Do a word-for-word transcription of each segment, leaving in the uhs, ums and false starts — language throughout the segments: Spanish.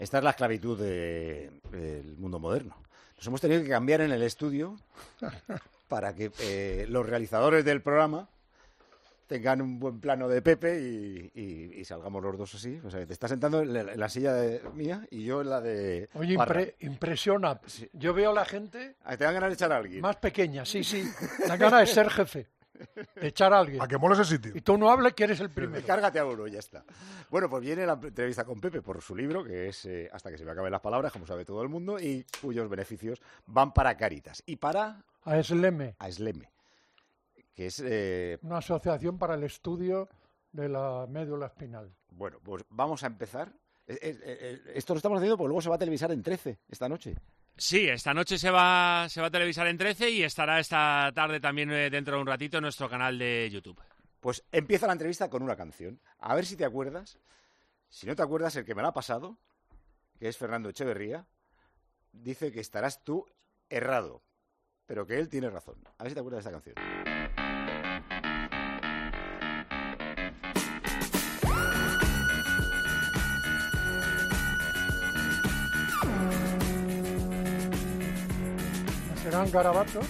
Esta es la esclavitud de- del mundo moderno. Nos hemos tenido que cambiar en el estudio para que eh, los realizadores del programa tengan un buen plano de Pepe y, y- y salgamos los dos así. O sea, te estás sentando en la, en la silla de- mía y yo en la de Oye, Parra. impre- impresiona. Sí. Yo veo a la gente Ah, te dan ganas de echar a alguien. más pequeña, sí, sí. La gana de ser jefe, de echar a alguien. A que mola ese sitio. Y tú no hables que eres el primero. Cárgate a uno y ya está. Bueno, pues viene la entrevista con Pepe por su libro, que es eh, Hasta que se me acaben las palabras, como sabe todo el mundo, y cuyos beneficios van para Cáritas y para A Esleme, Asleme, que es... eh, una asociación para el estudio de la médula espinal. bueno, pues vamos a empezar. Eh, eh, eh, Esto lo estamos haciendo porque luego se va a televisar en trece esta noche. Sí, esta noche se va, se va a televisar en trece y estará esta tarde también eh, dentro de un ratito en nuestro canal de YouTube. Pues empieza la entrevista con una canción. A ver si te acuerdas. Si no te acuerdas, el que me la ha pasado, que es Fernando Echeverría, dice que estarás tú errado, pero que él tiene razón. A ver si te acuerdas de esta canción. ¿Serán garabatos?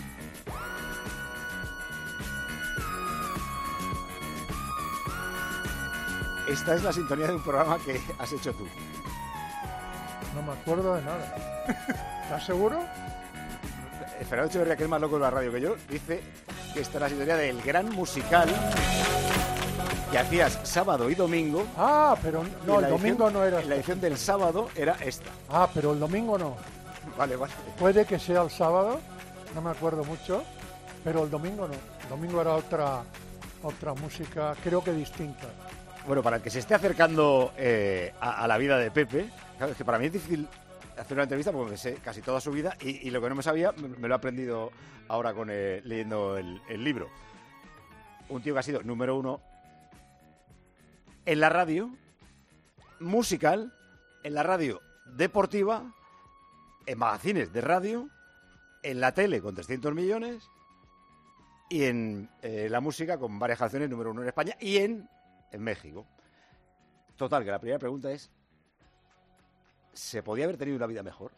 Esta es la sintonía de un programa que has hecho tú. No me acuerdo de nada. ¿Estás seguro? Eh, Fernando Echeverría, que es más loco de la radio que yo, dice que esta es la sintonía del gran musical que hacías sábado y domingo. Ah, pero y no, en el la domingo edición- no era. En la edición del sábado era esta. Ah, pero el domingo no. Vale, vale. Puede que sea el sábado, no me acuerdo mucho, pero el domingo no. El domingo era otra, otra música, creo que distinta. Bueno, para el que se esté acercando eh, a, a la vida de Pepe, claro, es que para mí es difícil hacer una entrevista porque me sé casi toda su vida y, y lo que no me sabía me, me lo he aprendido ahora con eh, leyendo el, el libro. Un tío que ha sido número uno en la radio musical, en la radio deportiva, en magazines de radio, en la tele con trescientos millones y en eh, la música con varias canciones número uno en España y en en México. Total, que la primera pregunta es, ¿se podía haber tenido una vida mejor?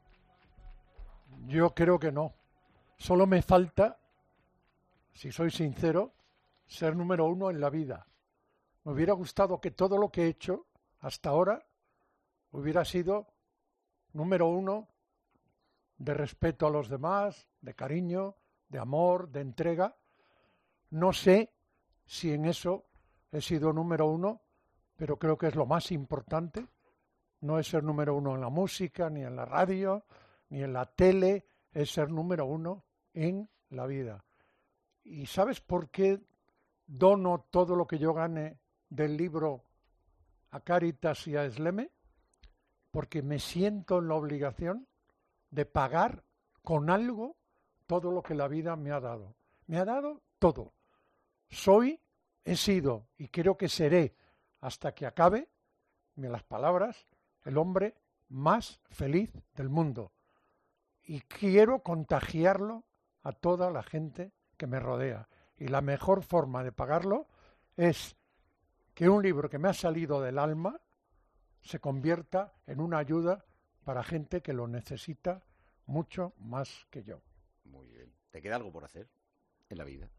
Yo creo que no. Solo me falta, si soy sincero, ser número uno en la vida. Me hubiera gustado que todo lo que he hecho hasta ahora hubiera sido número uno de respeto a los demás, de cariño, de amor, de entrega. No sé si en eso he sido número uno, pero creo que es lo más importante. No es ser número uno en la música, ni en la radio, ni en la tele, es ser número uno en la vida. ¿Y sabes por qué dono todo lo que yo gane del libro a Cáritas y a Esleme? Porque me siento en la obligación de pagar con algo todo lo que la vida me ha dado. Me ha dado todo. Soy, he sido y creo que seré hasta que acabe, en las palabras, el hombre más feliz del mundo. Y quiero contagiarlo a toda la gente que me rodea. Y la mejor forma de pagarlo es que un libro que me ha salido del alma se convierta en una ayuda para gente que lo necesita mucho más que yo. Muy bien. ¿Te queda algo por hacer en la vida?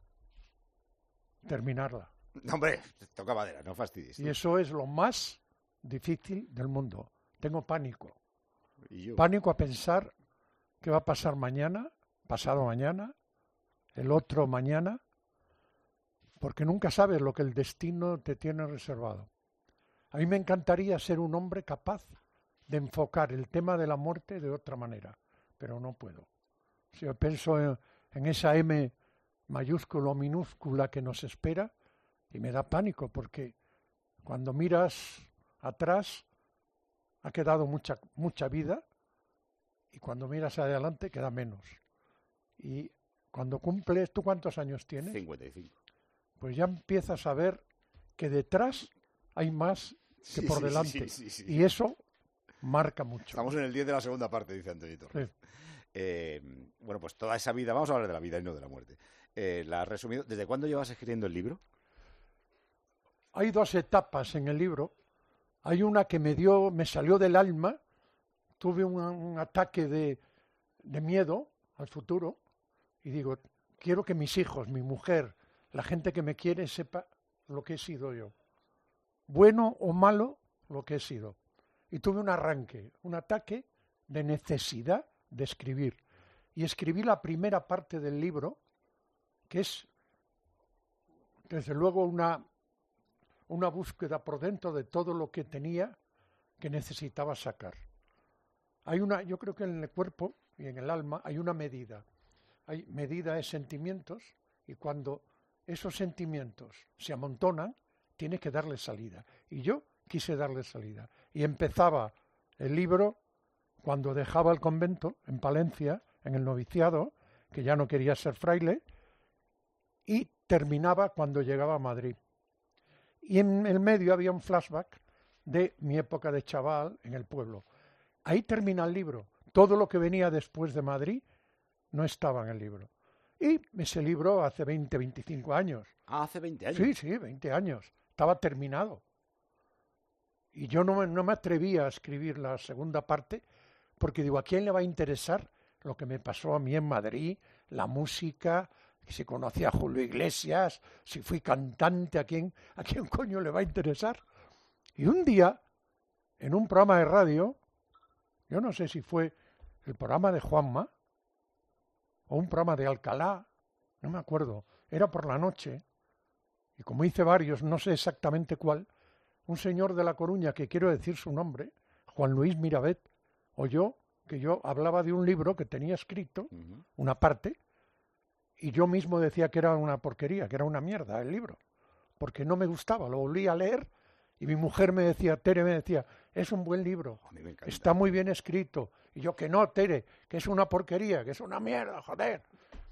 Terminarla. No, hombre, toca madera, no fastidies. Y eso es lo más difícil del mundo. Tengo pánico. Y yo. Pánico a pensar qué va a pasar mañana, pasado mañana, el otro mañana, porque nunca sabes lo que el destino te tiene reservado. A mí me encantaría ser un hombre capaz de enfocar el tema de la muerte de otra manera, pero no puedo. Si yo pienso en, en esa M mayúscula o minúscula que nos espera, y me da pánico, porque cuando miras atrás ha quedado mucha, mucha vida, y cuando miras adelante queda menos. Y cuando cumples, ¿tú cuántos años tienes? cincuenta y cinco. Pues ya empiezas a ver que detrás hay más que Sí, por sí, delante. sí, sí, sí. Y eso marca mucho. Estamos en el diez de la segunda parte, dice Antonio Torres. Sí. Eh, bueno, pues toda esa vida, vamos a hablar de la vida y no de la muerte. Eh, la has resumido. ¿Desde cuándo llevas escribiendo el libro? Hay dos etapas en el libro. Hay una que me dio, me salió del alma, tuve un, un ataque de, de miedo al futuro y digo, quiero que mis hijos, mi mujer, la gente que me quiere sepa lo que he sido yo. Bueno o malo, lo que he sido. Y tuve un arranque, un ataque de necesidad de escribir. Y escribí la primera parte del libro, que es, desde luego, una, una búsqueda por dentro de todo lo que tenía que necesitaba sacar. Hay una, yo creo que en el cuerpo y en el alma hay una medida. Hay medida de sentimientos y cuando esos sentimientos se amontonan, tiene que darle salida. Y yo quise darle salida. Y empezaba el libro cuando dejaba el convento en Palencia, en el noviciado, que ya no quería ser fraile, y terminaba cuando llegaba a Madrid. Y en el medio había un flashback de mi época de chaval en el pueblo. Ahí termina el libro. Todo lo que venía después de Madrid no estaba en el libro. Y ese libro hace veinte, veinticinco años. Ah, hace veinte años. Sí, sí, veinte años. Estaba terminado. Y yo no me, no me atrevía a escribir la segunda parte porque digo, ¿a quién le va a interesar lo que me pasó a mí en Madrid? La música, si conocí a Julio Iglesias, si fui cantante, ¿a quién, a quién coño le va a interesar? Y un día, en un programa de radio, yo no sé si fue el programa de Juanma o un programa de Alcalá, no me acuerdo, era por la noche, y como hice varios, no sé exactamente cuál, un señor de La Coruña, que quiero decir su nombre, Juan Luis Mirabet, oyó que yo hablaba de un libro que tenía escrito, uh-huh. una parte, y yo mismo decía que era una porquería, que era una mierda el libro, porque no me gustaba, lo volví a leer, y mi mujer me decía, Tere me decía, es un buen libro, está muy bien escrito, y yo que no, Tere, que es una porquería, que es una mierda, joder.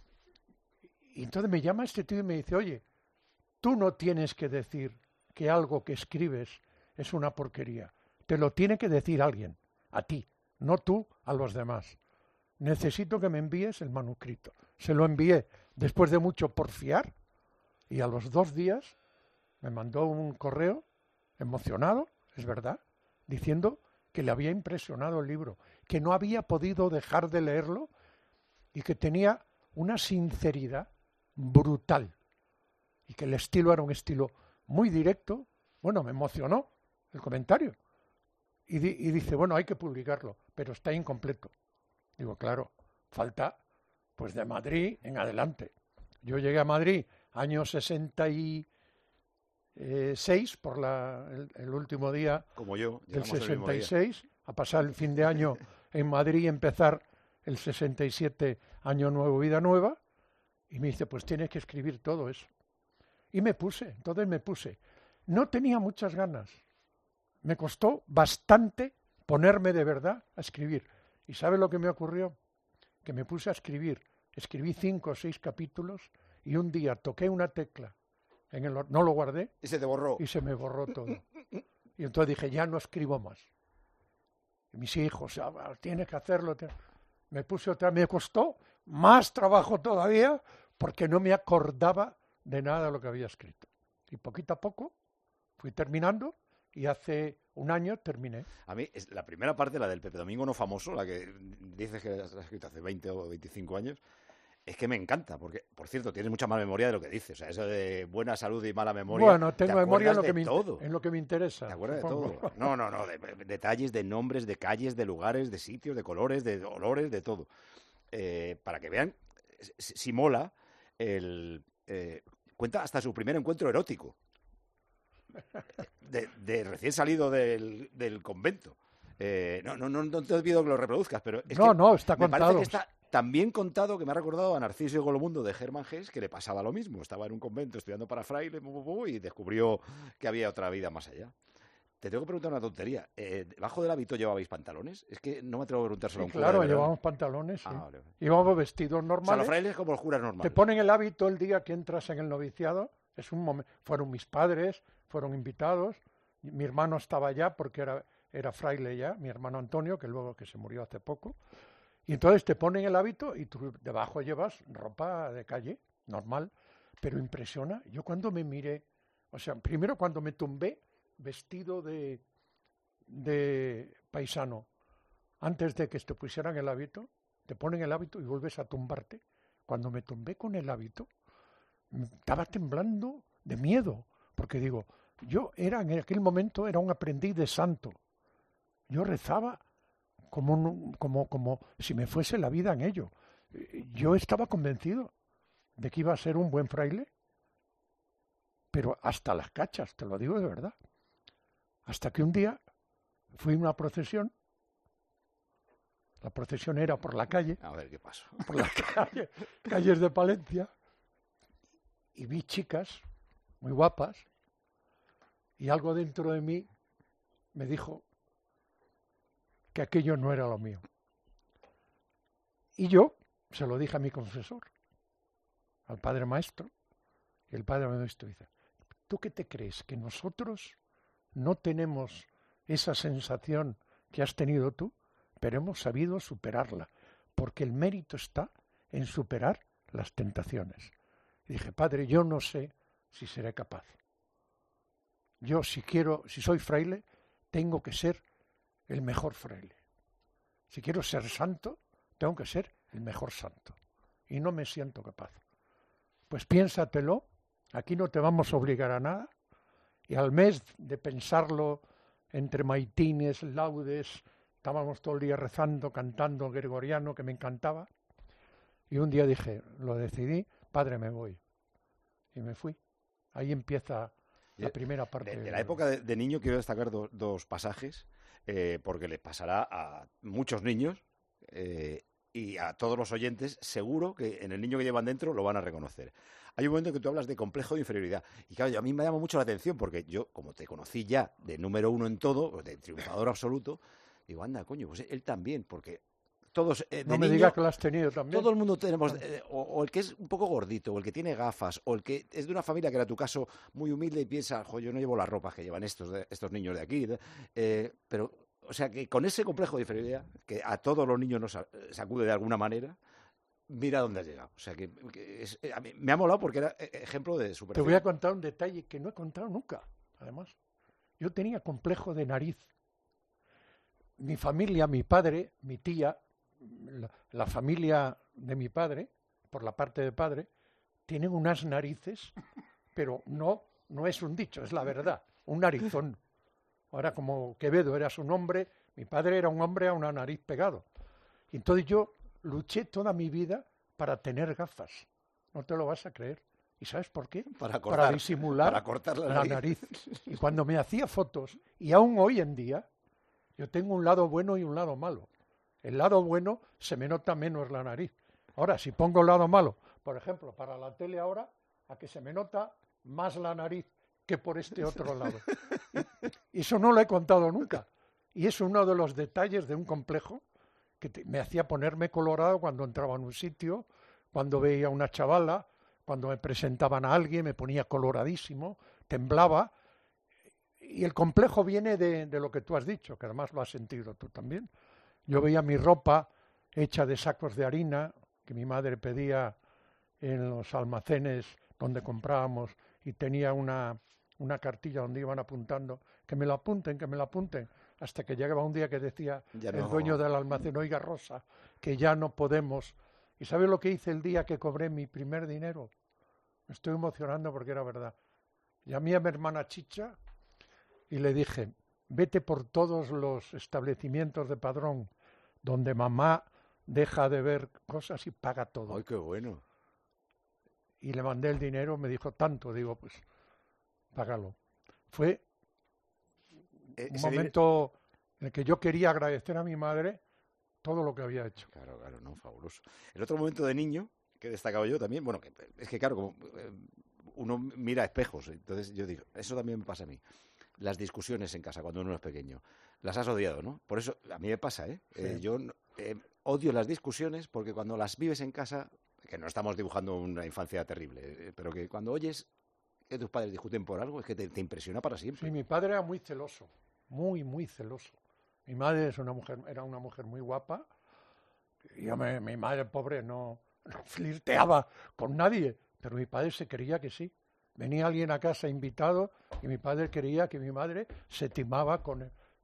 Y entonces me llama este tío y me dice, oye, tú no tienes que decir que algo que escribes es una porquería. Te lo tiene que decir alguien, a ti, no tú a los demás. Necesito que me envíes el manuscrito. Se lo envié después de mucho porfiar y a los dos días me mandó un correo emocionado, es verdad, diciendo que le había impresionado el libro, que no había podido dejar de leerlo y que tenía una sinceridad brutal y que el estilo era un estilo muy directo. Bueno, me emocionó el comentario. Y, di, y dice, bueno, hay que publicarlo, pero está incompleto. Digo, claro, falta pues de Madrid en adelante. Yo llegué a Madrid año sesenta y seis, por la, el, el último día Como yo, del sesenta y seis, a pasar el fin de año en Madrid y empezar el sesenta y siete, año nuevo, vida nueva, y me dice, pues tienes que escribir todo eso. Y me puse, entonces me puse. No tenía muchas ganas. Me costó bastante ponerme de verdad a escribir. ¿Y sabe lo que me ocurrió? Que me puse a escribir. Escribí cinco o seis capítulos y un día toqué una tecla. En el, no lo guardé. Y se te borró. Y se me borró todo. Y entonces dije, ya no escribo más. Y mis hijos, ah, tienes que hacerlo. Me puse otra, me costó más trabajo todavía porque no me acordaba de nada de lo que había escrito. Y poquito a poco fui terminando y hace un año terminé. A mí, es la primera parte, la del Pepe Domingo no famoso, la que dices que has escrito hace veinte o veinticinco años, es que me encanta, porque, por cierto, tienes mucha más memoria de lo que dices. O sea, eso de buena salud y mala memoria. Bueno, tengo memoria en lo, que me, todo. en lo que me interesa. ¿Te acuerdas de todo? No, no, no, de, de detalles, de nombres, de calles, de lugares, de sitios, de colores, de olores, de todo. Eh, para que vean, si, si mola, el... Eh, cuenta hasta su primer encuentro erótico. De, de recién salido del, del convento. Eh, no, no, no, no te pido que lo reproduzcas, pero es no, que no, está me contado. parece que está tan bien contado que me ha recordado a Narciso y Golomundo de Germán Gess, que le pasaba lo mismo. Estaba en un convento estudiando para fraile y descubrió que había otra vida más allá. Te tengo que preguntar una tontería. Eh, ¿Debajo del hábito llevabais pantalones? Es que no me atrevo a preguntárselo Sí, a un cura. claro, llevamos pantalones, sí. Ah, vale, vale. Llevamos vestidos normales. O sea, los frailes como los curas normales. Te ponen el hábito el día que entras en el noviciado. Es un momento. Fueron mis padres, fueron invitados. Mi hermano estaba allá porque era, era fraile ya, mi hermano Antonio, que luego que se murió hace poco. Y entonces te ponen el hábito y tú debajo llevas ropa de calle, normal, pero impresiona. Yo cuando me miré, o sea, primero cuando me tumbé vestido de, de paisano, antes de que te pusieran el hábito, te ponen el hábito y vuelves a tumbarte. Cuando me tumbé con el hábito, estaba temblando de miedo, porque digo, yo era en aquel momento era un aprendiz de santo. Yo rezaba como, un, como, como si me fuese la vida en ello. Yo estaba convencido de que iba a ser un buen fraile, pero hasta las cachas, te lo digo de verdad. Hasta que un día fui a una procesión, la procesión era por la calle, a ver qué pasó, por las calle, calles de Palencia, y vi chicas muy guapas, y algo dentro de mí me dijo que aquello no era lo mío. Y yo se lo dije a mi confesor, al padre maestro, y el padre maestro dice, ¿tú qué te crees? ¿Que nosotros no tenemos esa sensación que has tenido tú? Pero hemos sabido superarla, porque el mérito está en superar las tentaciones. Y dije, padre, yo no sé si seré capaz. Yo, si quiero, si soy fraile, tengo que ser el mejor fraile. Si quiero ser santo, tengo que ser el mejor santo. Y no me siento capaz. Pues piénsatelo, aquí no te vamos a obligar a nada, y al mes de pensarlo, entre maitines, laudes, estábamos todo el día rezando, cantando gregoriano, que me encantaba, y un día dije, lo decidí, padre, me voy. Y me fui. Ahí empieza la primera parte. De, de la época de, de niño quiero destacar do, dos pasajes, eh, porque les pasará a muchos niños eh, y a todos los oyentes, seguro que en el niño que llevan dentro lo van a reconocer. Hay un momento en que tú hablas de complejo de inferioridad. Y claro, a mí me llama mucho la atención, porque yo, como te conocí ya de número uno en todo, de triunfador absoluto, digo, anda, coño, pues él también, porque todos eh, de no me niño, digas que lo has tenido también. Todo el mundo tenemos, eh, o, o el que es un poco gordito, o el que tiene gafas, o el que es de una familia que era tu caso muy humilde y piensa, jo, yo no llevo las ropas que llevan estos, de, estos niños de aquí. De, eh, pero, o sea, que con ese complejo de inferioridad, que a todos los niños nos sacude de alguna manera, mira dónde has llegado. O sea, que, que es, a mí me ha molado porque era ejemplo de superación. Te voy a contar un detalle que no he contado nunca, además. Yo tenía complejo de nariz. Mi familia, mi padre, mi tía, la, la familia de mi padre, por la parte de padre, tienen unas narices, pero no, no es un dicho, es la verdad, un narizón. Ahora, como Quevedo era su nombre, mi padre era un hombre a una nariz pegado. Y entonces yo luché toda mi vida para tener gafas. No te lo vas a creer. ¿Y sabes por qué? Para, cortar, para disimular para cortar la, la nariz. nariz. Y cuando me hacía fotos, y aún hoy en día, yo tengo un lado bueno y un lado malo. El lado bueno se me nota menos la nariz. Ahora, si pongo el lado malo, por ejemplo, para la tele ahora, a que se me nota más la nariz que por este otro lado. Y eso no lo he contado nunca. Y es uno de los detalles de un complejo que te, me hacía ponerme colorado cuando entraba en un sitio, cuando veía a una chavala, cuando me presentaban a alguien, me ponía coloradísimo, temblaba. Y el complejo viene de, de lo que tú has dicho, que además lo has sentido tú también. Yo veía mi ropa hecha de sacos de harina que mi madre pedía en los almacenes donde comprábamos y tenía una, una cartilla donde iban apuntando, que me lo apunten, que me lo apunten, hasta que llegaba un día que decía ya no. el dueño del almacén, oiga Rosa, que ya no podemos. ¿Y sabes lo que hice el día que cobré mi primer dinero? Me estoy emocionando porque era verdad. Llamé a mi hermana Chicha y le dije, vete por todos los establecimientos de Padrón donde mamá deja de ver cosas y paga todo. ¡Ay, qué bueno! Y le mandé el dinero, me dijo tanto, digo, pues, págalo. Fue eh, un momento dinero... en el que yo quería agradecer a mi madre todo lo que había hecho. Claro, claro, no, fabuloso. El otro momento de niño que he destacado yo también, bueno, que, es que claro, como eh, uno mira espejos, entonces yo digo, eso también me pasa a mí. Las discusiones en casa cuando uno es pequeño, las has odiado, ¿no? Por eso, a mí me pasa, ¿eh? Sí. eh yo eh, odio las discusiones porque cuando las vives en casa, que no estamos dibujando una infancia terrible, eh, pero que cuando oyes que tus padres discuten por algo, es que te, te impresiona para siempre. Sí, mi padre era muy celoso, muy, muy celoso. Mi madre es una mujer, era una mujer muy guapa, y yo me, mi madre, pobre, no, no flirteaba con nadie, pero mi padre se creía que sí. Venía alguien a casa invitado y mi padre creía que mi madre se timaba con él.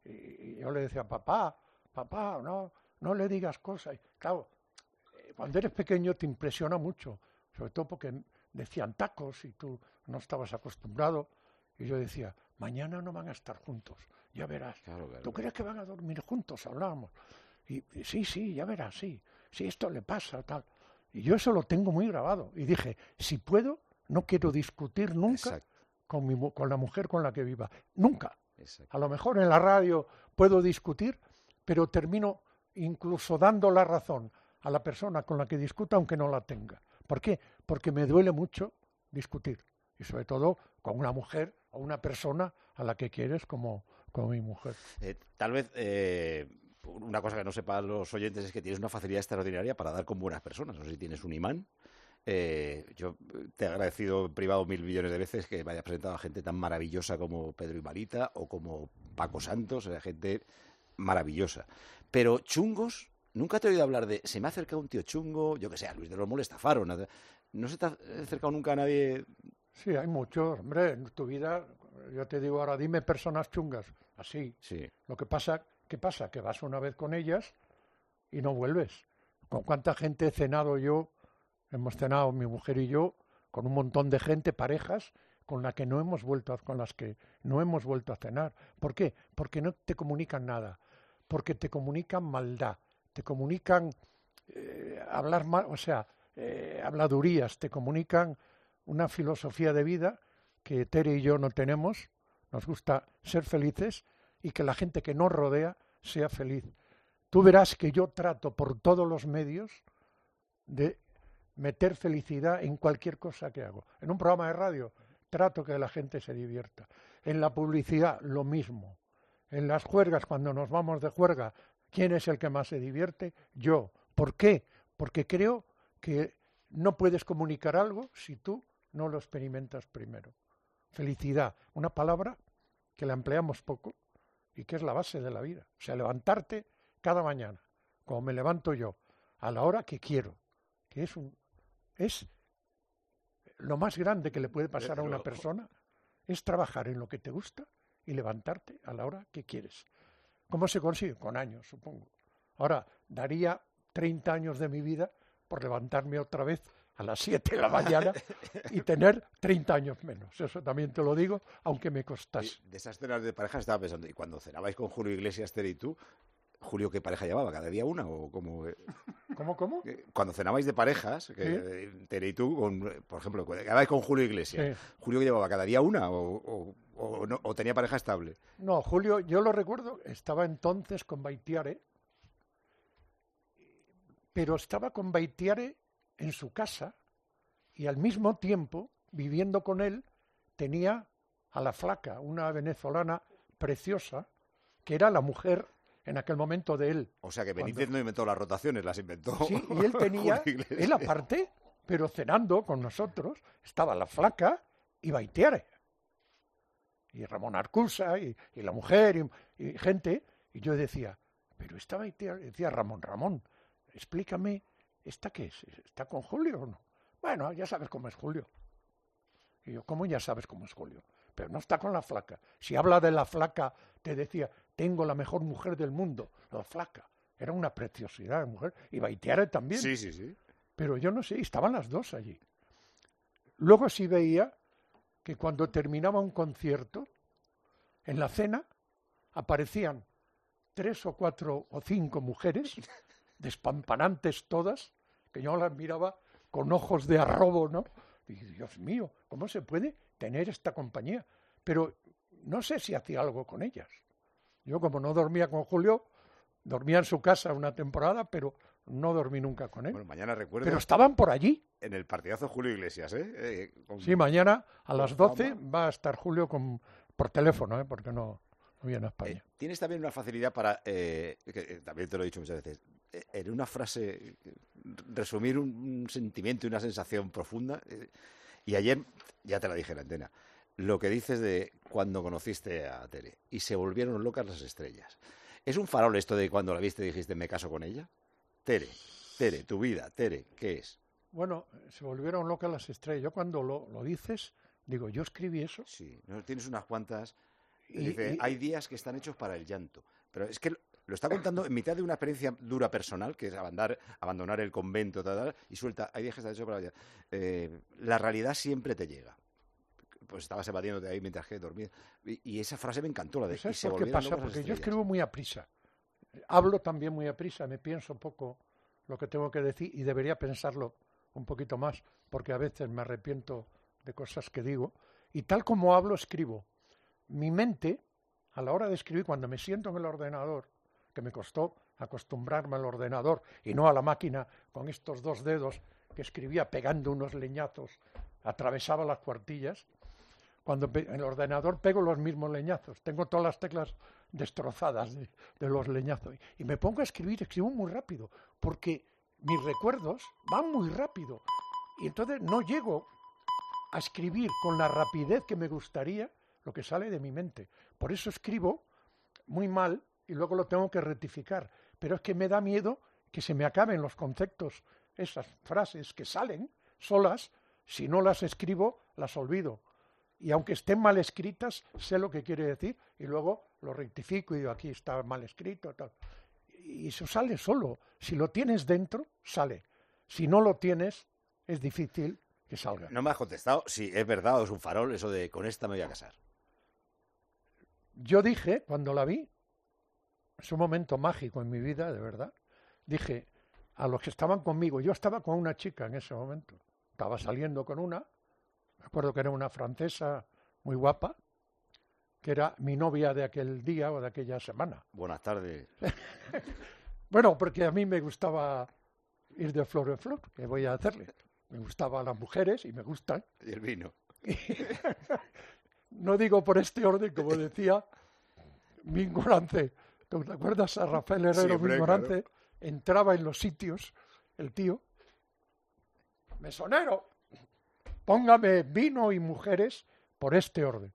y, y yo le decía, papá, papá, no, no le digas cosas. Y, claro, cuando eres pequeño te impresiona mucho, sobre todo porque decían tacos y tú no estabas acostumbrado. Y yo decía, mañana no van a estar juntos, ya verás. Claro, claro, ¿Tú claro. crees que van a dormir juntos? Hablábamos. Y, y sí, sí, ya verás, sí. Si esto le pasa, tal. Y yo eso lo tengo muy grabado. Y dije, si puedo, no quiero discutir nunca Exacto, con, mi, con la mujer con la que viva. Nunca. exacto. A lo mejor en la radio puedo discutir, pero termino incluso dando la razón a la persona con la que discuta, aunque no la tenga. ¿Por qué? Porque me duele mucho discutir. Y sobre todo con una mujer o una persona a la que quieres como, como mi mujer. Eh, tal vez eh, una cosa que no sepan los oyentes es que tienes una facilidad extraordinaria para dar con buenas personas. No sé si tienes un imán. Eh, yo te he agradecido en privado mil millones de veces que me hayas presentado a gente tan maravillosa como Pedro y Marita o como Paco Santos, era gente maravillosa. Pero chungos, nunca te he oído hablar de se me ha acercado un tío chungo, yo que sé, a Luis de los Molestafaro. ¿No, no se te ha acercado nunca a nadie? Sí, hay muchos. Hombre, en tu vida, yo te digo ahora, dime personas chungas. Así. Sí. Lo que pasa, ¿qué pasa? Que vas una vez con ellas y no vuelves. ¿Con cuánta gente he cenado yo? Hemos cenado mi mujer y yo con un montón de gente, parejas, con la que no hemos vuelto a, con las que no hemos vuelto a cenar. ¿Por qué? Porque no te comunican nada, porque te comunican maldad, te comunican eh, hablar mal, o sea, eh, habladurías, te comunican una filosofía de vida que Tere y yo no tenemos. Nos gusta ser felices y que la gente que nos rodea sea feliz. Tú verás que yo trato por todos los medios de meter felicidad en cualquier cosa que hago. En un programa de radio trato que la gente se divierta. En la publicidad lo mismo. En las juergas, cuando nos vamos de juerga, ¿quién es el que más se divierte? Yo. ¿Por qué? Porque creo que no puedes comunicar algo si tú no lo experimentas primero. Felicidad, una palabra que la empleamos poco y que es la base de la vida. O sea, levantarte cada mañana, como me levanto yo, a la hora que quiero, que es un es lo más grande que le puede pasar a una persona, es trabajar en lo que te gusta y levantarte a la hora que quieres. ¿Cómo se consigue? Con años, supongo. Ahora, daría treinta años de mi vida por levantarme otra vez a las siete de la mañana y tener treinta años menos. Eso también te lo digo, aunque me costase. De esas cenas de pareja estaba pensando, y cuando cenabais con Julio Iglesias, Tere y tú, Julio, ¿qué pareja llevaba? ¿Cada día una o cómo? ¿Cómo, cómo? Cuando cenabais de parejas, que ¿sí? Tere y tú, con, por ejemplo, cenabais con Julio Iglesias, sí. ¿Julio llevaba cada día una o, o, o, no, o tenía pareja estable? No, Julio, yo lo recuerdo, estaba entonces con Baitiare, pero estaba con Baitiare en su casa y al mismo tiempo, viviendo con él, tenía a la flaca, una venezolana preciosa, que era la mujer en aquel momento de él. O sea que Benítez cuando... no inventó las rotaciones, las inventó. Sí, y él tenía, él aparte, pero cenando con nosotros, estaba la flaca y Baitiare. Y Ramón Arcusa, y, y la mujer, y, y gente. Y yo decía, pero esta Baitiare, decía Ramón, Ramón, explícame, ¿esta qué es? ¿Está con Julio o no? Bueno, ya sabes cómo es Julio. Y yo, ¿cómo ya sabes cómo es Julio? Pero no está con la flaca. Si habla de la flaca, te decía, tengo la mejor mujer del mundo, la flaca. Era una preciosidad de mujer. Y Baitiare también. Sí, sí, sí. Pero yo no sé, estaban las dos allí. Luego sí veía que cuando terminaba un concierto, en la cena aparecían tres o cuatro o cinco mujeres, despampanantes todas, que yo las miraba con ojos de arrobo, ¿no? Y Dios mío, ¿cómo se puede tener esta compañía? Pero no sé si hacía algo con ellas. Yo, como no dormía con Julio, dormía en su casa una temporada, pero no dormí nunca con él. Bueno, mañana recuerdo. Pero estaban por allí. En el partidazo Julio Iglesias, ¿eh? eh con... Sí, mañana a las doce va a estar Julio con... por teléfono, ¿eh? Porque no, no viene a España. Eh, tienes también una facilidad para, eh, que eh, también te lo he dicho muchas veces, eh, en una frase resumir un, un sentimiento y una sensación profunda. Eh, y ayer, ya te la dije en la antena, lo que dices de cuando conociste a Tere y se volvieron locas las estrellas. ¿Es un farol esto de cuando la viste y dijiste me caso con ella? Tere, Tere, tu vida, Tere, ¿qué es? Bueno, se volvieron locas las estrellas. Yo cuando lo, lo dices, digo, ¿yo escribí eso? Sí, ¿no? Tienes unas cuantas... Y, dice, y, hay días que están hechos para el llanto. Pero es que lo, lo está contando en mitad de una experiencia dura personal, que es abandonar, abandonar el convento, tal, tal, y suelta, hay días que están hechos para el llanto. Eh, la realidad siempre te llega. Pues estabas evadiéndote ahí mientras que dormías. Y, y esa frase me encantó, la de... Pues y se ¿por qué pasa? Porque estrellas. Yo escribo muy a prisa. Hablo también muy a prisa, me pienso un poco lo que tengo que decir y debería pensarlo un poquito más, porque a veces me arrepiento de cosas que digo. Y tal como hablo, escribo. Mi mente, a la hora de escribir, cuando me siento en el ordenador, que me costó acostumbrarme al ordenador y no a la máquina con estos dos dedos que escribía pegando unos leñazos, atravesaba las cuartillas. Cuando en el ordenador pego los mismos leñazos, tengo todas las teclas destrozadas de, de los leñazos. Y me pongo a escribir, escribo muy rápido, porque mis recuerdos van muy rápido. Y entonces no llego a escribir con la rapidez que me gustaría lo que sale de mi mente. Por eso escribo muy mal y luego lo tengo que rectificar. Pero es que me da miedo que se me acaben los conceptos, esas frases que salen solas, si no las escribo, las olvido. Y aunque estén mal escritas, sé lo que quiere decir y luego lo rectifico y digo, aquí está mal escrito. Tal. Y eso sale solo. Si lo tienes dentro, sale. Si no lo tienes, es difícil que salga. No me has contestado si es verdad o es un farol eso de con esta me voy a casar. Yo dije, cuando la vi, es un momento mágico en mi vida, de verdad, dije a los que estaban conmigo, yo estaba con una chica en ese momento, estaba saliendo con una, me acuerdo que era una francesa muy guapa, que era mi novia de aquel día o de aquella semana. Buenas tardes. Bueno, porque a mí me gustaba ir de flor en flor, ¿qué voy a hacerle? Me gustaban las mujeres y me gustan. Y el vino. No digo por este orden, como decía Mingo Lance. ¿Te acuerdas a Rafael Herrero Mingo Lance? Claro. Entraba en los sitios, el tío, mesonero, póngame vino y mujeres por este orden.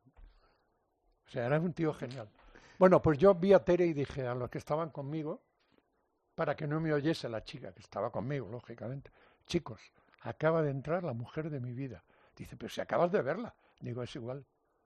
O sea, era un tío genial. Bueno, pues yo vi a Tere y dije a los que estaban conmigo, para que no me oyese la chica que estaba conmigo, lógicamente, chicos, acaba de entrar la mujer de mi vida. Dice, pero si acabas de verla. Digo, es igual.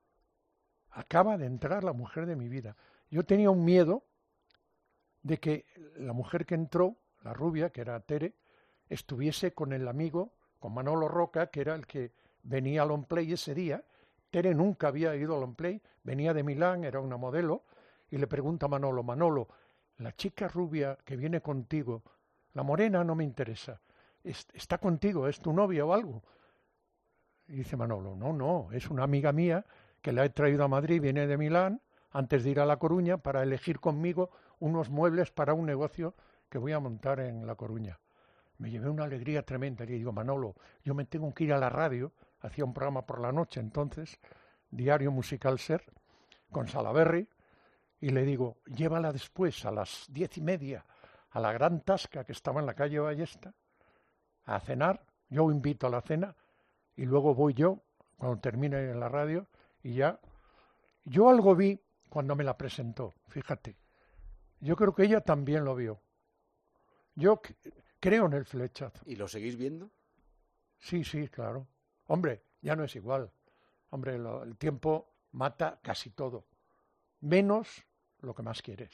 Acaba de entrar la mujer de mi vida. Yo tenía un miedo de que la mujer que entró, la rubia, que era Tere, estuviese con el amigo, con Manolo Roca, que era el que venía al On Play ese día. Tere nunca había ido al On Play, venía de Milán, era una modelo, y le pregunta a Manolo, Manolo, la chica rubia que viene contigo, la morena no me interesa, ¿está contigo? ¿Es tu novia o algo? Y dice Manolo, no, no, es una amiga mía que la he traído a Madrid, viene de Milán, antes de ir a La Coruña, para elegir conmigo unos muebles para un negocio que voy a montar en La Coruña. Me llevé una alegría tremenda. Le digo, Manolo, yo me tengo que ir a la radio, hacía un programa por la noche entonces, Diario Musical Ser, con Salaberry, y le digo, llévala después a las diez y media a la Gran Tasca que estaba en la calle Ballesta, a cenar, yo invito a la cena, y luego voy yo, cuando termine en la radio, y ya, yo algo vi cuando me la presentó, fíjate, yo creo que ella también lo vio. Yo c- creo en el flechazo. ¿Y lo seguís viendo? Sí, sí, claro. Hombre, ya no es igual. Hombre, lo, el tiempo mata casi todo, menos lo que más quieres.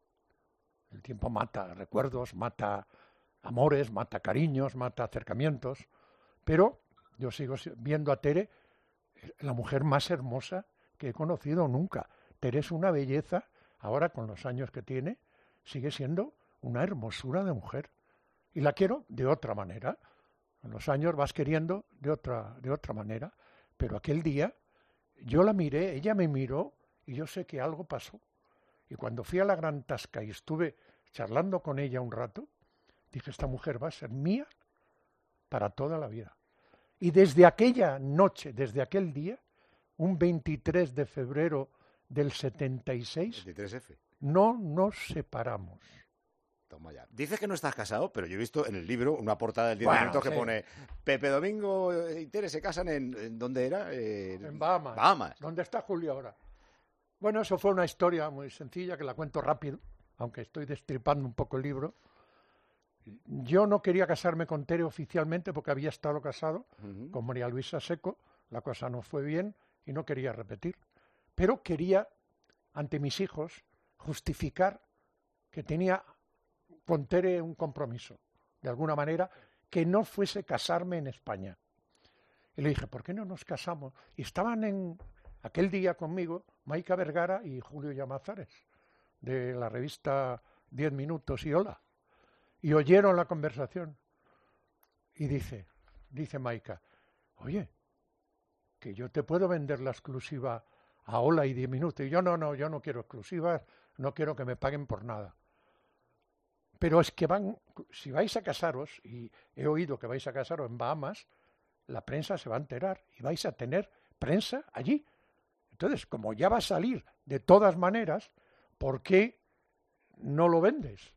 El tiempo mata recuerdos, mata amores, mata cariños, mata acercamientos, pero yo sigo viendo a Tere, la mujer más hermosa que he conocido nunca. Tere es una belleza, ahora con los años que tiene, sigue siendo una hermosura de mujer. Y la quiero de otra manera. Con los años vas queriendo de otra, de otra manera. Pero aquel día yo la miré, ella me miró y yo sé que algo pasó. Y cuando fui a la Gran Tasca y estuve charlando con ella un rato, dije, esta mujer va a ser mía para toda la vida. Y desde aquella noche, desde aquel día, un veintitrés de febrero del setenta y seis, veintitrés efe. No nos separamos. Toma ya. Dices que no estás casado, pero yo he visto en el libro una portada del diez Bueno, minutos que sí. pone Pepe Domingo y Tere se casan en, ¿en dónde era? Eh, En Bahamas. Bahamas. ¿Dónde está Julio ahora? Bueno, eso fue una historia muy sencilla que la cuento rápido, aunque estoy destripando un poco el libro. Yo no quería casarme con Tere oficialmente porque había estado casado Uh-huh. con María Luisa Seco, la cosa no fue bien y no quería repetir. Pero quería ante mis hijos, justificar que tenía con Tere un compromiso, de alguna manera, que no fuese casarme en España. Y le dije, ¿por qué no nos casamos? Y estaban en aquel día conmigo Maica Vergara y Julio Llamazares, de la revista Diez Minutos y Hola, y oyeron la conversación. Y dice, dice Maica, oye, que yo te puedo vender la exclusiva a Hola y Diez Minutos. Y yo, no, no, yo no quiero exclusivas, no quiero que me paguen por nada. Pero es que van, si vais a casaros, y he oído que vais a casaros en Bahamas, la prensa se va a enterar y vais a tener prensa allí. Entonces, como ya va a salir de todas maneras, ¿por qué no lo vendes?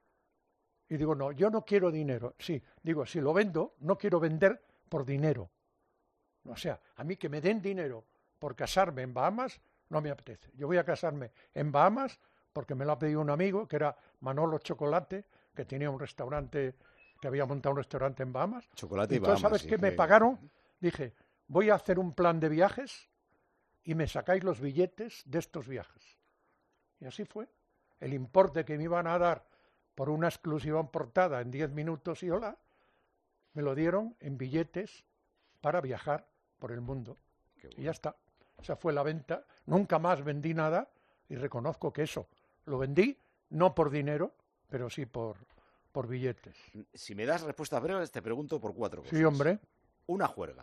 Y digo, no, yo no quiero dinero. Sí, digo, si lo vendo, no quiero vender por dinero. O sea, a mí que me den dinero por casarme en Bahamas, no me apetece. Yo voy a casarme en Bahamas porque me lo ha pedido un amigo, que era Manolo Chocolate, que tenía un restaurante, que había montado un restaurante en Bahamas. Chocolate y, y Bahamas. ¿Sabes sí, qué que... me pagaron? Dije, voy a hacer un plan de viajes y me sacáis los billetes de estos viajes. Y así fue. El importe que me iban a dar por una exclusiva en portada en Diez Minutos y Hola, me lo dieron en billetes para viajar por el mundo. Bueno. Y ya está. Esa fue la venta. Nunca más vendí nada y reconozco que eso lo vendí no por dinero, pero sí por, por billetes. Si me das respuestas breves, te pregunto por cuatro cosas. Sí, hombre. Una juerga.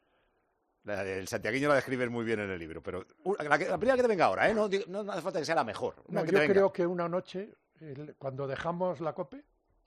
La del santiagueño la describes muy bien en el libro, pero la, que, la primera que te venga ahora, ¿eh? No, no, no hace falta que sea la mejor. Una no, que yo te venga. creo que una noche, el, cuando dejamos la COPE,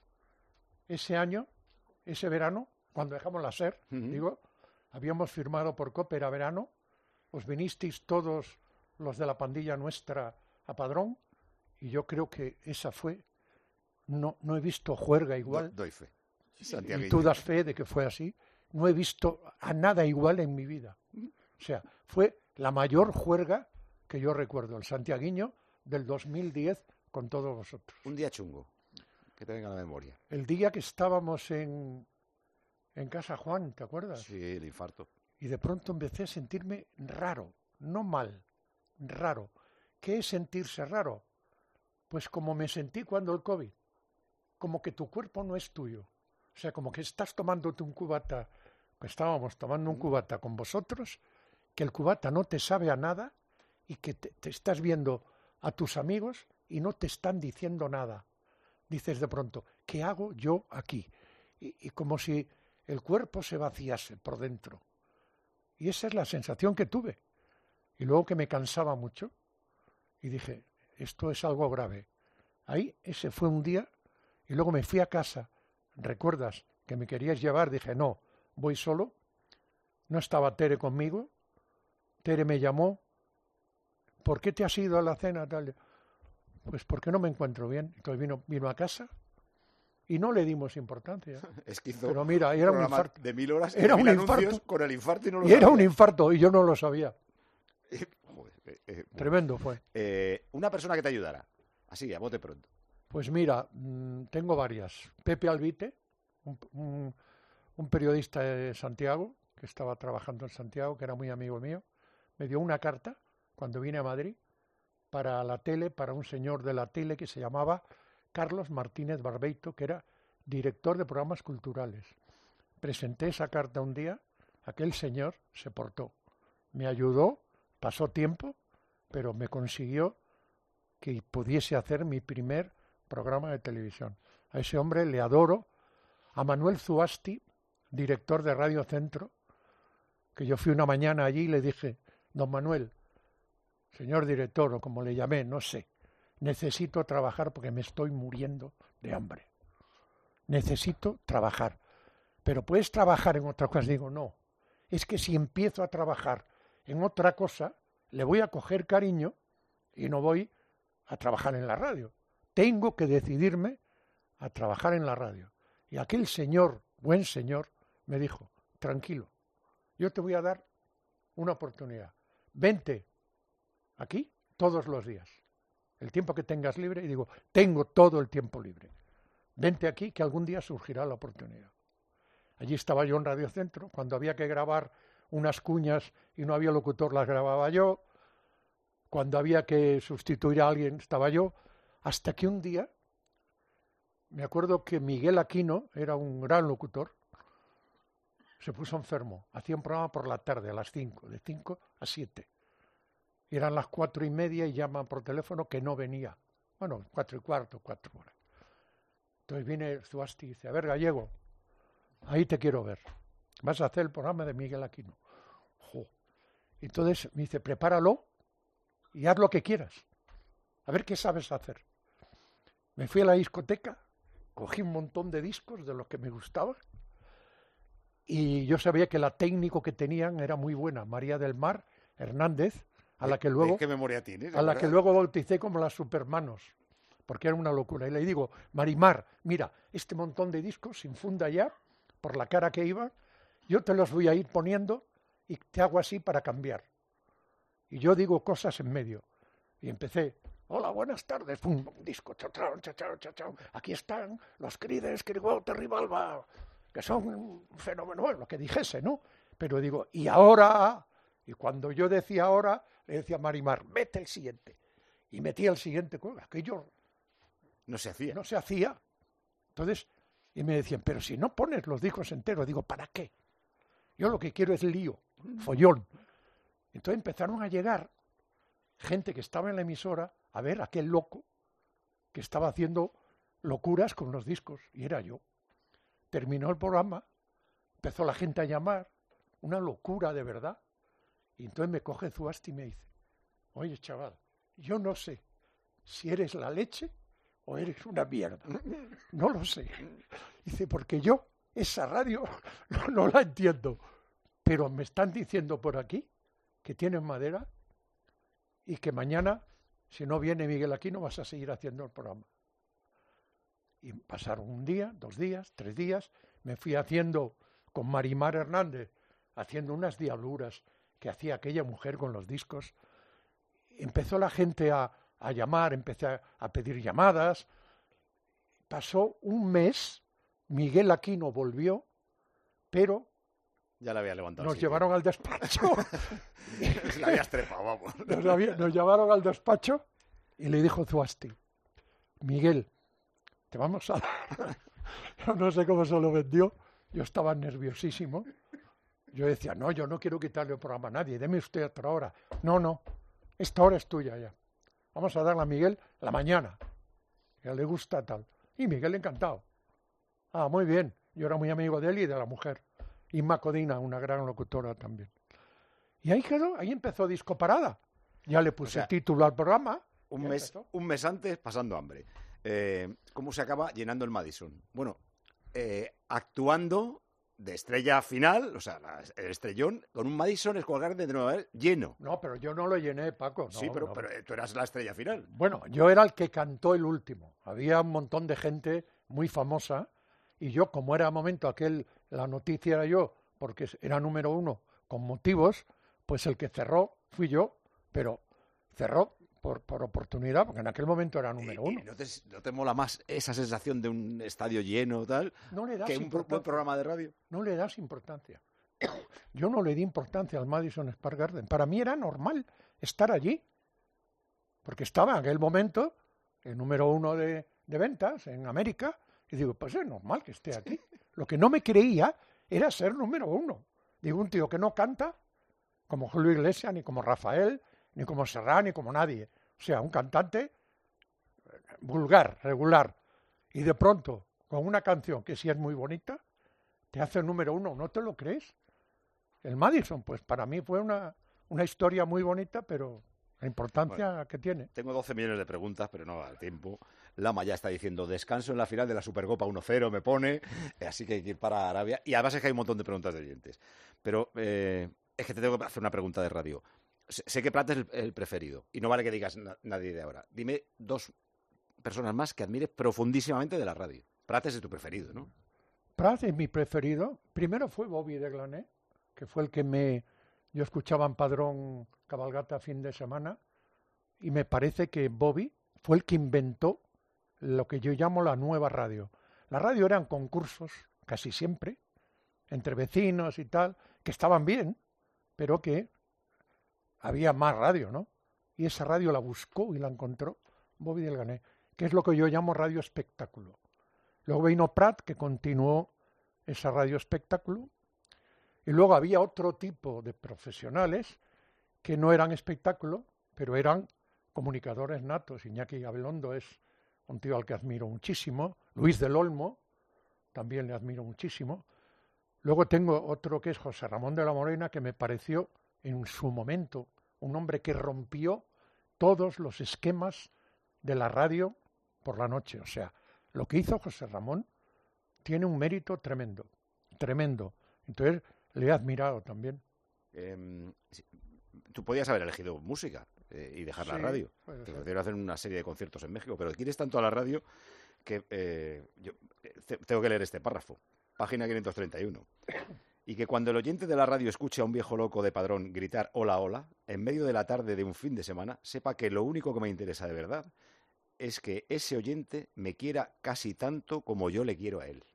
ese año, ese verano, cuando dejamos la SER, uh-huh. digo, habíamos firmado por COPE, era verano, os vinisteis todos los de la pandilla nuestra a Padrón, y yo creo que esa fue, no, no he visto juerga igual. Do, doy fe. Y tú das fe de que fue así. No he visto a nada igual en mi vida. O sea, fue la mayor juerga que yo recuerdo, el santiaguiño del dos mil diez con todos vosotros. Un día chungo, que te venga a la memoria. El día que estábamos en, en Casa Juan, ¿te acuerdas? Sí, el infarto. Y de pronto empecé a sentirme raro, no mal, raro. ¿Qué es sentirse raro? Pues como me sentí cuando el COVID, como que tu cuerpo no es tuyo. O sea, como que estás tomándote un cubata, que estábamos tomando un cubata con vosotros, que el cubata no te sabe a nada y que te, te estás viendo a tus amigos y no te están diciendo nada. Dices de pronto, ¿qué hago yo aquí? Y, y como si el cuerpo se vaciase por dentro. Y esa es la sensación que tuve. Y luego que me cansaba mucho y dije, esto es algo grave. Ahí, ese fue un día y luego me fui a casa. ¿Recuerdas que me querías llevar? Dije, no, voy solo. No estaba Tere conmigo. Tere me llamó. ¿Por qué te has ido a la cena? Tal? Pues porque no me encuentro bien. Entonces vino, vino a casa y no le dimos importancia. Es que hizo Pero mira, era un infarto. De mil horas, era un infarto con el infarto y no lo y sabía. Era un infarto y yo no lo sabía. Joder, eh, eh, Tremendo fue. Eh, una persona que te ayudara, así, a bote pronto. Pues mira, mmm, tengo varias. Pepe Albite, un, un, un periodista de Santiago, que estaba trabajando en Santiago, que era muy amigo mío, me dio una carta cuando vine a Madrid para la tele, para un señor de la tele que se llamaba Carlos Martínez Barbeito, que era director de programas culturales. Presenté esa carta un día, aquel señor se portó, me ayudó, pasó tiempo, pero me consiguió que pudiese hacer mi primer programa de televisión. A ese hombre le adoro. A Manuel Zuasti, director de Radio Centro, que yo fui una mañana allí y le dije, don Manuel, señor director, o como le llamé, no sé, necesito trabajar porque me estoy muriendo de hambre. Necesito trabajar. Pero ¿puedes trabajar en otra cosa? Digo, no. Es que si empiezo a trabajar en otra cosa, le voy a coger cariño y no voy a trabajar en la radio. Tengo que decidirme a trabajar en la radio. Y aquel señor, buen señor, me dijo, tranquilo, yo te voy a dar una oportunidad. Vente aquí todos los días, el tiempo que tengas libre. Y digo, tengo todo el tiempo libre. Vente aquí que algún día surgirá la oportunidad. Allí estaba yo en Radio Centro, cuando había que grabar unas cuñas y no había locutor, las grababa yo. cuando había que sustituir a alguien estaba yo, hasta que un día, me acuerdo que Miguel Aquino era un gran locutor, se puso enfermo, hacía un programa por la tarde a las cinco, de cinco a siete. Y eran las cuatro y media y llaman por teléfono que no venía. Bueno, cuatro y cuarto, cuatro horas. Entonces viene Zuasti y dice, a ver, Gallego, ahí te quiero ver. Vas a hacer el programa de Miguel Aquino. Jo. Entonces me dice, prepáralo y haz lo que quieras. A ver qué sabes hacer. Me fui a la discoteca, cogí un montón de discos de los que me gustaban y yo sabía que la técnico que tenían era muy buena, María del Mar Hernández, a la que luego, ¿Qué memoria tienes? a la que luego bauticé como las Supermanos, porque era una locura. Y le digo, Marimar, mira, este montón de discos sin funda ya, por la cara que iba, yo te los voy a ir poniendo y te hago así para cambiar. Y yo digo cosas en medio. Y empecé, hola, buenas tardes, pum, un disco, chao, chao, chao, chao, chao, chao. Aquí están los Creedence Clearwater Revival, que son un fenómeno, bueno, lo que dijese, ¿no? Pero digo, y ahora, y cuando yo decía ahora, le decía a Marimar, mete el siguiente. Y metía el siguiente, aquello no se hacía. No se hacía. Entonces, y me decían, pero si no pones los discos enteros, digo, ¿para qué? Yo lo que quiero es lío, follón. Entonces empezaron a llegar gente que estaba en la emisora a ver a aquel loco que estaba haciendo locuras con los discos, y era yo. Terminó el programa, empezó la gente a llamar, una locura de verdad, y entonces me coge Zuasti y me dice, oye, chaval, yo no sé si eres la leche o eres una mierda, no lo sé. Dice, porque yo esa radio no, no la entiendo, pero me están diciendo por aquí que tienes madera y que mañana, si no viene Miguel Aquino, vas a seguir haciendo el programa. Y pasaron un día, dos días, tres días, me fui haciendo con Marimar Hernández, haciendo unas diabluras que hacía aquella mujer con los discos. Empezó la gente a, a llamar, empecé a, a pedir llamadas. Pasó un mes, Miguel Aquino volvió, pero ya la había levantado. Nos sí, llevaron tío. al despacho. La habías trepado, vamos. Nos, había, nos llevaron al despacho y le dijo Zuasti, Miguel, te vamos a dar. Yo no sé cómo se lo vendió. Yo estaba nerviosísimo. Yo decía, no, yo no quiero quitarle el programa a nadie. Deme usted otra hora. No, no. Esta hora es tuya ya. Vamos a darle a Miguel la mañana. Que le gusta tal. Y Miguel encantado. Ah, muy bien. Yo era muy amigo de él y de la mujer. Inma Codina, una gran locutora también. Y ahí quedó, ahí empezó Disco Parada. Ya le puse o sea, título al programa. Un mes, un mes antes pasando hambre. Eh, ¿Cómo se acaba llenando el Madison? Bueno, eh, actuando de estrella final, o sea, la, el estrellón, con un Madison Square Garden de Nueva York lleno. No, pero yo no lo llené, Paco. No, sí, pero, no. pero tú eras la estrella final. Bueno, yo era el que cantó el último. Había un montón de gente muy famosa y yo, como era momento aquel, la noticia era yo, porque era número uno con motivos, pues el que cerró fui yo, pero cerró por, por oportunidad, porque en aquel momento era número uno. ¿Y no te, no te mola más esa sensación de un estadio lleno tal no le das que un buen programa de radio? No le das importancia. Yo no le di importancia al Madison Square Garden. Para mí era normal estar allí, porque estaba en aquel momento el número uno de, de ventas en América, y digo, pues es normal que esté aquí. Lo que no me creía era ser número uno. Digo, un tío que no canta, como Julio Iglesias, ni como Rafael, ni como Serrat, ni como nadie. O sea, un cantante vulgar, regular. Y de pronto, con una canción que sí es muy bonita, te hace el número uno. ¿No te lo crees? El Madison, pues para mí fue una, una historia muy bonita, pero la importancia bueno, que tiene. Tengo doce millones de preguntas, pero no da tiempo. Lama ya está diciendo, descanso en la final de la Supercopa uno cero, me pone, así que hay que ir para Arabia. Y además es que hay un montón de preguntas de oyentes. Pero eh, es que te tengo que hacer una pregunta de radio. Sé que Prat es el, el preferido, y no vale que digas na- nadie de ahora. Dime dos personas más que admires profundísimamente de la radio. Prat es tu preferido, ¿no? Prat es mi preferido. Primero fue Bobby de Glané, que fue el que me... Yo escuchaba en Padrón Cabalgata fin de semana, y me parece que Bobby fue el que inventó lo que yo llamo la nueva radio. La radio eran concursos, casi siempre, entre vecinos y tal, que estaban bien, pero que había más radio, ¿no? y esa radio la buscó y la encontró Bobby Delgané, que es lo que yo llamo radio espectáculo. Luego vino Prat, que continuó esa radio espectáculo, y luego había otro tipo de profesionales que no eran espectáculo, pero eran comunicadores natos. Iñaki Gabilondo es un tío al que admiro muchísimo, Luis del Olmo, también le admiro muchísimo. Luego tengo otro que es José Ramón de la Morena, que me pareció en su momento un hombre que rompió todos los esquemas de la radio por la noche. O sea, lo que hizo José Ramón tiene un mérito tremendo, tremendo. Entonces, le he admirado también. Eh, tú podías haber elegido música eh, y dejar Sí, la radio. puede Te ser. prefiero hacer una serie de conciertos en México, pero quieres tanto a la radio que eh, yo eh, te- tengo que leer este párrafo. Página quinientos treinta y uno. Y que cuando el oyente de la radio escuche a un viejo loco de Padrón gritar hola, hola, en medio de la tarde de un fin de semana, sepa que lo único que me interesa de verdad es que ese oyente me quiera casi tanto como yo le quiero a él.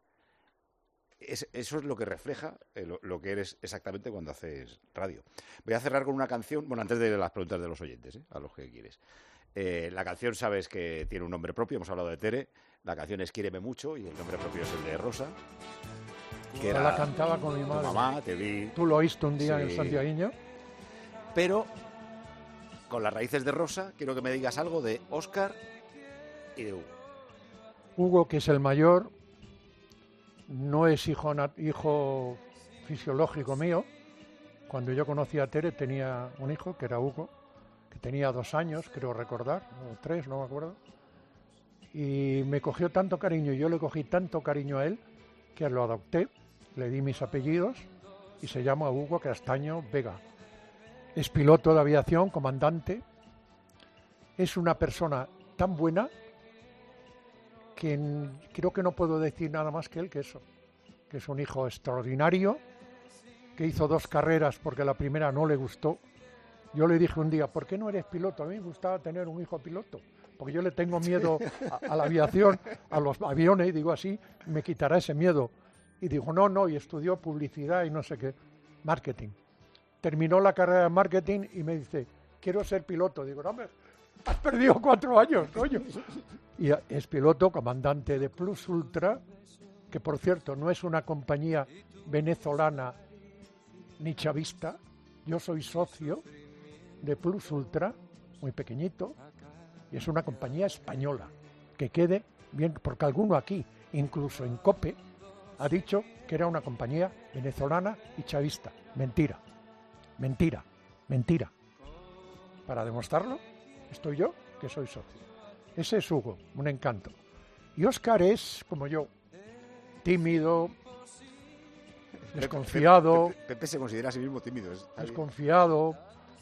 Es- eso es lo que refleja eh, lo, lo que eres exactamente cuando haces radio. Voy a cerrar con una canción, bueno, antes de las preguntas de los oyentes, ¿eh? A los que quieres. Eh, la canción, sabes que tiene un nombre propio, hemos hablado de Tere, la canción es Quiéreme mucho y el nombre propio es el de Rosa. Que Yo era la cantaba con mi tu madre. mamá, te vi, Tú lo oíste un día Sí. en el Santiaguiño. pero con las raíces de Rosa quiero que me digas algo de Óscar y de Hugo. Hugo, que es el mayor, no es hijo, nat- hijo fisiológico mío. Cuando yo conocí a Tere tenía un hijo, que era Hugo, que tenía dos años, creo recordar, o tres, no me acuerdo. Y me cogió tanto cariño, y yo le cogí tanto cariño a él, que lo adopté, le di mis apellidos, y se llama Hugo Castaño Vega. Es piloto de aviación, comandante. Es una persona tan buena que n- creo que no puedo decir nada más que él que eso, que es un hijo extraordinario, que hizo dos carreras porque la primera no le gustó. Yo le dije un día, ¿por qué no eres piloto? A mí me gustaba tener un hijo piloto, porque yo le tengo miedo a, a la aviación, a los aviones, y digo así, me quitará ese miedo. Y dijo, no, no, y estudió publicidad y no sé qué, marketing. Terminó la carrera de marketing y me dice, quiero ser piloto. Digo, no, hombre, has perdido cuatro años, coño. Y es piloto, comandante de Plus Ultra, que por cierto no es una compañía venezolana ni chavista. Yo soy socio de Plus Ultra, muy pequeñito, y es una compañía española, que quede bien, porque alguno aquí, incluso en COPE, ha dicho que era una compañía venezolana y chavista. Mentira, mentira, mentira. Para demostrarlo, estoy yo, que soy socio. Ese es Hugo, un encanto. Y Óscar es, como yo, tímido, desconfiado, Pepe, Pepe- Pepe se considera a sí mismo tímido. está bien. desconfiado,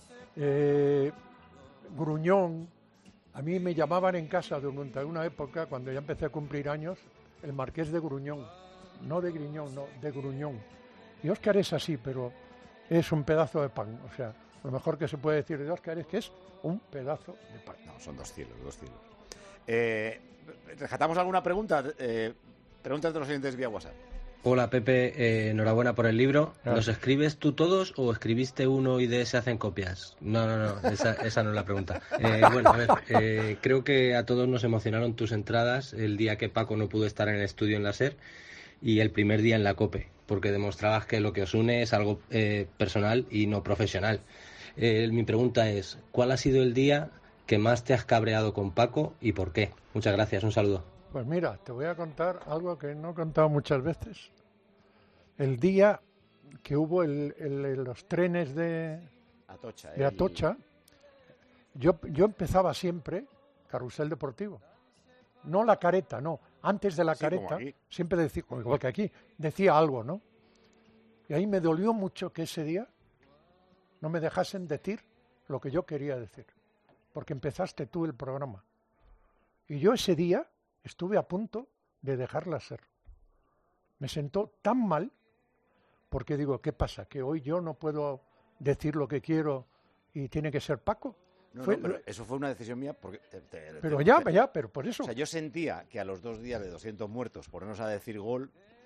eh, gruñón. A mí me llamaban en casa durante una época, cuando ya empecé a cumplir años, el marqués de Gruñón. No de Griñón, no, de Gruñón. Y Óscar es así, pero es un pedazo de pan. O sea, lo mejor que se puede decir de Óscar es que es un pedazo de pan. No, son dos cielos, dos cielos. Eh, ¿Rescatamos alguna pregunta? Eh, preguntas de los oyentes vía WhatsApp. Hola Pepe, eh, enhorabuena por el libro. Gracias. ¿Los escribes tú todos o escribiste uno y de ese hacen copias? No, no, no, esa, esa no es la pregunta. Eh, bueno, a ver, eh, creo que a todos nos emocionaron tus entradas el día que Paco no pudo estar en el estudio en la SER y el primer día en la COPE, porque demostrabas que lo que os une es algo eh, personal y no profesional. Eh, mi pregunta es, ¿cuál ha sido el día que más te has cabreado con Paco y por qué? Muchas gracias, un saludo. Pues mira, te voy a contar algo que no he contado muchas veces. El día que hubo el, el- los trenes de, Atocha. de el- Atocha, yo, yo empezaba siempre carrusel deportivo. No la careta, no. Antes de la Sí, como careta, aquí. siempre decía, igual que aquí, decía algo, ¿no? Y ahí me dolió mucho que ese día no me dejasen decir lo que yo quería decir, porque empezaste tú el programa. Y yo ese día estuve a punto de dejarla ser. Me sentó tan mal, porque digo, ¿qué pasa? ¿Que hoy yo no puedo decir lo que quiero y tiene que ser Paco? No, Fue- no, pero eso fue una decisión mía porque... te- te- Pero te- ya, te- ya, pero por eso. O sea, yo sentía que a los dos días de doscientos muertos, ponernos a decir gol,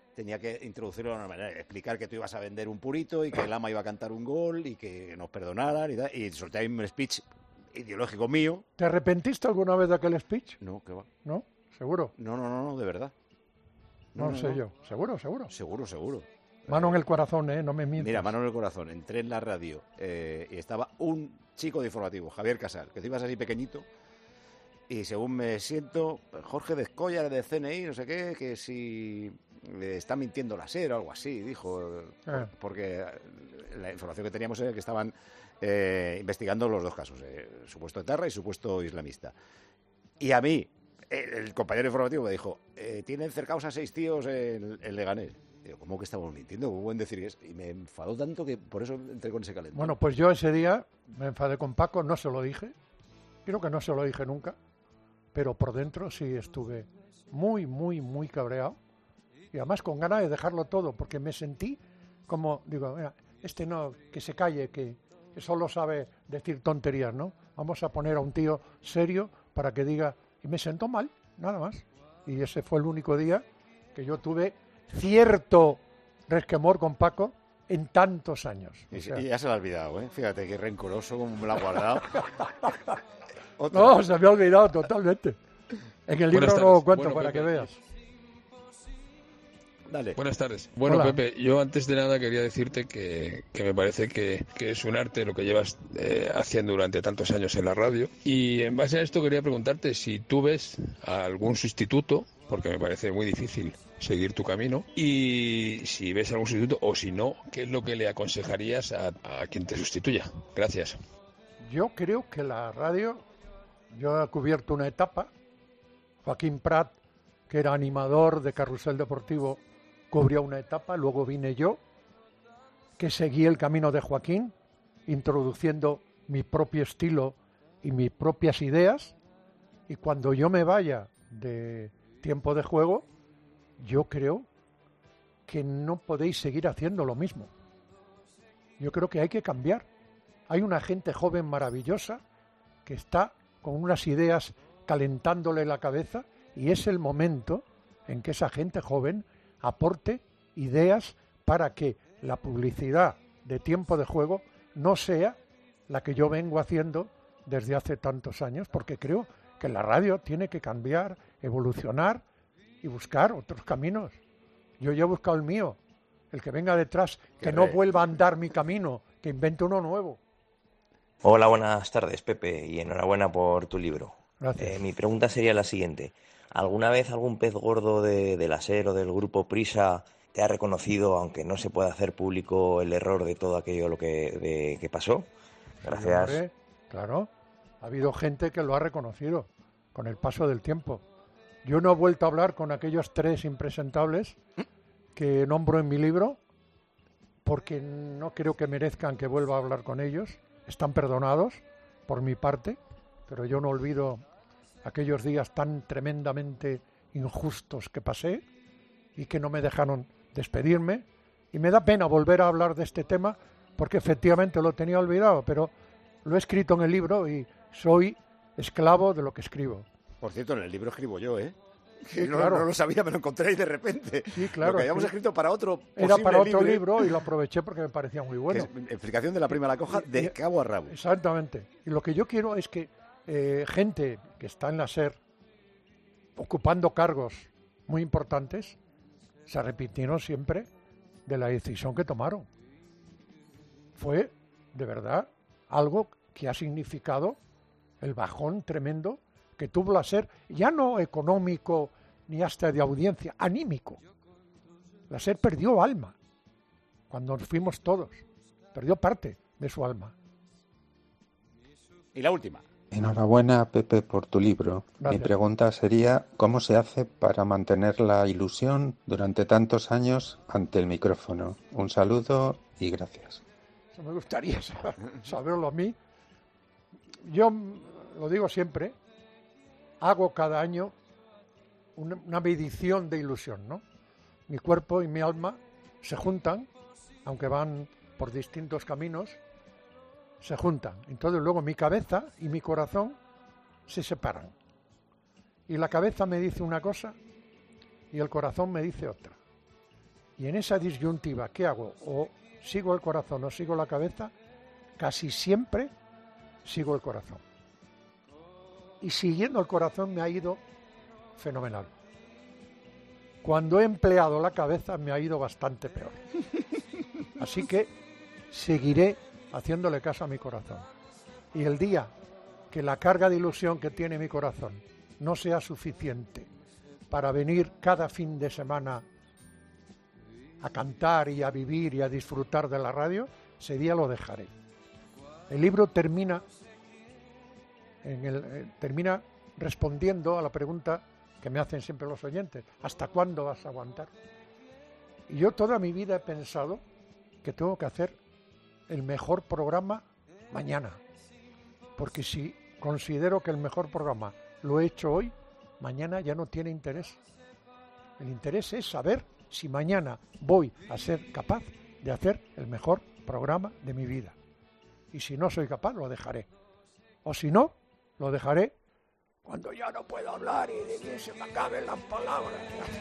tenía que introducirlo de una manera, explicar que tú ibas a vender un purito y que el ama iba a cantar un gol y que nos perdonaran y tal, y solté ahí un speech ideológico mío. ¿Te arrepentiste alguna vez de aquel speech? No, ¿qué va? ¿No? ¿Seguro? No, no, no, no, de verdad. No, no, no sé no. yo. ¿Seguro, seguro? Seguro, seguro. Mano en el corazón, ¿eh? No me mientas. Mira, mano en el corazón. Entré en la radio eh, y estaba un chico de informativo, Javier Casal, que tú ibas así pequeñito, y según me siento, Jorge Descolla de C N I, no sé qué, que si le está mintiendo la SER o algo así, dijo, eh. porque la información que teníamos era que estaban eh, investigando los dos casos, eh, supuesto etarra y supuesto islamista. Y a mí, el, el compañero informativo me dijo, eh, tienen cercados a seis tíos en, en Leganés. Digo, ¿cómo que estamos mintiendo? ¿Cómo pueden decir eso? Y me enfadó tanto que por eso entré con ese calentón. Bueno, pues yo ese día me enfadé con Paco, no se lo dije. Creo que no se lo dije nunca. Pero por dentro sí estuve muy, muy, muy cabreado. Y además con ganas de dejarlo todo, porque me sentí como, digo, mira, este no, que se calle, que, que solo sabe decir tonterías, ¿no? Vamos a poner a un tío serio para que diga... Y me sentó mal, nada más. Y ese fue el único día que yo tuve cierto resquemor con Paco en tantos años. Y, o sea, y ya se lo ha olvidado, ¿eh? Fíjate qué rencoroso, como me lo ha guardado. No, se me ha olvidado totalmente. En el libro no lo cuento bueno, para Pepe, que veas. Dale. Buenas tardes. Bueno, Hola. Pepe, yo antes de nada quería decirte que, que me parece que, que es un arte lo que llevas eh, haciendo durante tantos años en la radio. Y en base a esto quería preguntarte si tú ves a algún sustituto, porque me parece muy difícil seguir tu camino, y si ves algún sustituto o si no, ¿qué es lo que le aconsejarías a, a quien te sustituya? Gracias. Yo creo que la radio, yo he cubierto una etapa, Joaquín Prat, que era animador de Carrusel Deportivo, cubrió una etapa, luego vine yo, que seguí el camino de Joaquín, introduciendo mi propio estilo y mis propias ideas, y cuando yo me vaya de Tiempo de Juego, yo creo que no podéis seguir haciendo lo mismo. Yo creo que hay que cambiar. Hay una gente joven maravillosa que está con unas ideas calentándole la cabeza, y es el momento en que esa gente joven aporte ideas para que la publicidad de Tiempo de Juego no sea la que yo vengo haciendo desde hace tantos años, porque creo que la radio tiene que cambiar, evolucionar y buscar otros caminos. Yo ya he buscado el mío, el que venga detrás, que no vuelva a andar mi camino, que invente uno nuevo. Hola, buenas tardes, Pepe, y enhorabuena por tu libro. Gracias. Eh, mi pregunta sería la siguiente. ¿Alguna vez algún pez gordo de, de la SER o del grupo Prisa te ha reconocido, aunque no se pueda hacer público, el error de todo aquello lo que, de, que pasó? Gracias. Sí, hombre, claro, ha habido gente que lo ha reconocido con el paso del tiempo. Yo no he vuelto a hablar con aquellos tres impresentables que nombro en mi libro, porque no creo que merezcan que vuelva a hablar con ellos. Están perdonados por mi parte, pero yo no olvido aquellos días tan tremendamente injustos que pasé y que no me dejaron despedirme. Y me da pena volver a hablar de este tema, porque efectivamente lo tenía olvidado, pero lo he escrito en el libro y soy esclavo de lo que escribo. Por cierto, en el libro escribo yo, ¿eh? Sí, no, claro. no lo sabía, me lo encontré ahí de repente. Sí, claro. Lo que habíamos sí. escrito para otro posible Era para otro libre, libro y lo aproveché porque me parecía muy bueno. Que es explicación de la prima de la coja de Y- cabo a rabo. Exactamente. Y lo que yo quiero es que eh, gente que está en la SER ocupando cargos muy importantes se arrepintieron siempre de la decisión que tomaron. Fue, de verdad, algo que ha significado el bajón tremendo que tuvo la SER, ya no económico ni hasta de audiencia, anímico. La SER perdió alma cuando nos fuimos todos, perdió parte de su alma. Y la última. Enhorabuena, Pepe, por tu libro. Gracias. Mi pregunta sería, ¿cómo se hace para mantener la ilusión durante tantos años ante el micrófono? Un saludo y gracias. Eso me gustaría saber- saberlo a mí. Yo mm, lo digo siempre, hago cada año una, una medición de ilusión, ¿no? Mi cuerpo y mi alma se juntan, aunque van por distintos caminos, se juntan. Entonces luego mi cabeza y mi corazón se separan. Y la cabeza me dice una cosa y el corazón me dice otra. Y en esa disyuntiva, ¿qué hago? O sigo el corazón o sigo la cabeza, casi siempre sigo el corazón. Y siguiendo el corazón me ha ido fenomenal. Cuando he empleado la cabeza me ha ido bastante peor. Así que seguiré haciéndole caso a mi corazón. Y el día que la carga de ilusión que tiene mi corazón no sea suficiente para venir cada fin de semana a cantar y a vivir y a disfrutar de la radio, ese día lo dejaré. El libro termina, en el, eh, termina respondiendo a la pregunta que me hacen siempre los oyentes: ¿hasta cuándo vas a aguantar? Y yo toda mi vida he pensado que tengo que hacer el mejor programa mañana, porque si considero que el mejor programa lo he hecho hoy, mañana ya no tiene interés. El interés es saber si mañana voy a ser capaz de hacer el mejor programa de mi vida. Y si no soy capaz, lo dejaré. O si no, lo dejaré cuando ya no puedo hablar y de que se me acaben las palabras.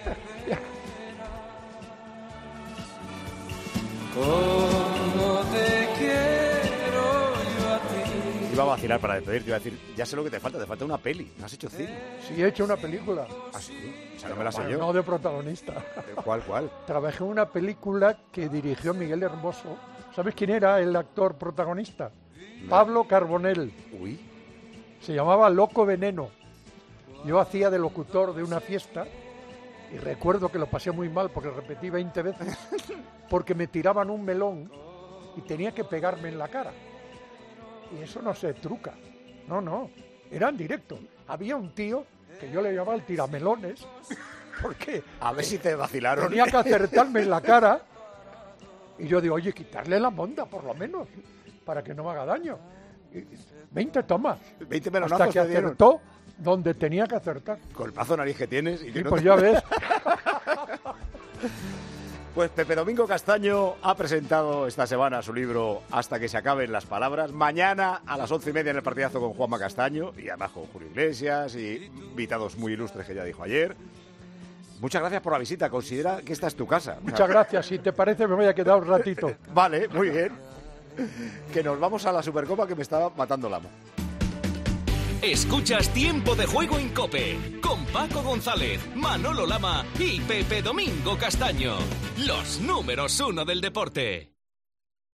Como te quiero yo a ti. Iba a vacilar para despedirte, iba a decir, ya sé lo que te falta, te falta una peli. ¿No has hecho cine? Sí, he hecho una película. ¿Ah, sí? O sea, no me la sé Bueno, yo. no de protagonista. ¿Cuál, cuál? Trabajé en una película que dirigió Miguel Hermoso. ¿Sabes quién era el actor protagonista? No. Pablo Carbonell. Uy. Se llamaba Loco Veneno. Yo hacía de locutor de una fiesta y recuerdo que lo pasé muy mal porque repetí veinte veces porque me tiraban un melón y tenía que pegarme en la cara. Y eso no se truca. No, no. Era en directo. Había un tío que yo le llamaba el tiramelones porque a ver si te vacilaron. Tenía que acertarme en la cara y yo digo, oye, quitarle la monda por lo menos para que no me haga daño. Y veinte tomas. veinte melonazos hasta que te dieron. Acertó donde tenía que acertar. Golpazo nariz que tienes. Y, que y no pues te... ya ves. Pues Pepe Domingo Castaño ha presentado esta semana su libro Hasta que se acaben las palabras. Mañana a las once y media en el partidazo con Juanma Castaño y además con Julio Iglesias y invitados muy ilustres que ya dijo ayer. Muchas gracias por la visita. Considera que esta es tu casa. Muchas gracias. Si te parece me voy a quedar un ratito. Vale, muy bien. Que nos vamos a la Supercopa que me estaba matando el amo. Escuchas Tiempo de Juego en COPE con Paco González, Manolo Lama y Pepe Domingo Castaño, los números uno del deporte.